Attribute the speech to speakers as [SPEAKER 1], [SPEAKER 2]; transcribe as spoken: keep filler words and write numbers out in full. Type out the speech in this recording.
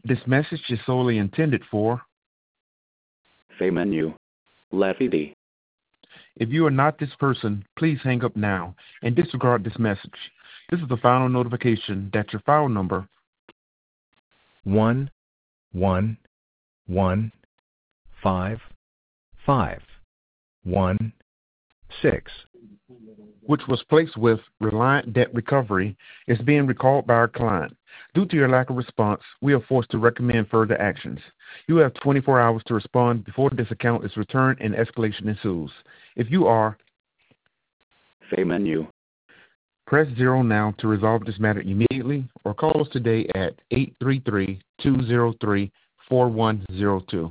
[SPEAKER 1] This message is solely intended for
[SPEAKER 2] Pay menu. Levity.
[SPEAKER 1] If you are not this person, please hang up now and disregard this message. This is the final notification that your file number
[SPEAKER 3] one one one five five one six,
[SPEAKER 1] which was placed with Reliant Debt Recovery, is being recalled by our client. Due to your lack of response, we are forced to recommend further actions. You have twenty-four hours to respond before this account is returned and escalation ensues. If you are,
[SPEAKER 2] Pay menu.
[SPEAKER 1] press zero now to resolve this matter immediately or call us today at eight three three, two zero three, four one zero two.